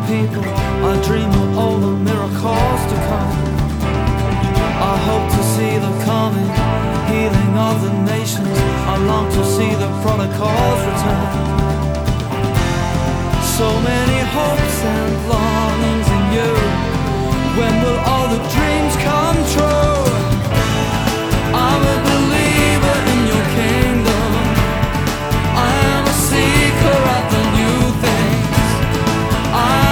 people. I dream of all the miracles to come. I hope to see the coming healing of the nations. I long to see the prodigals return. So many hopes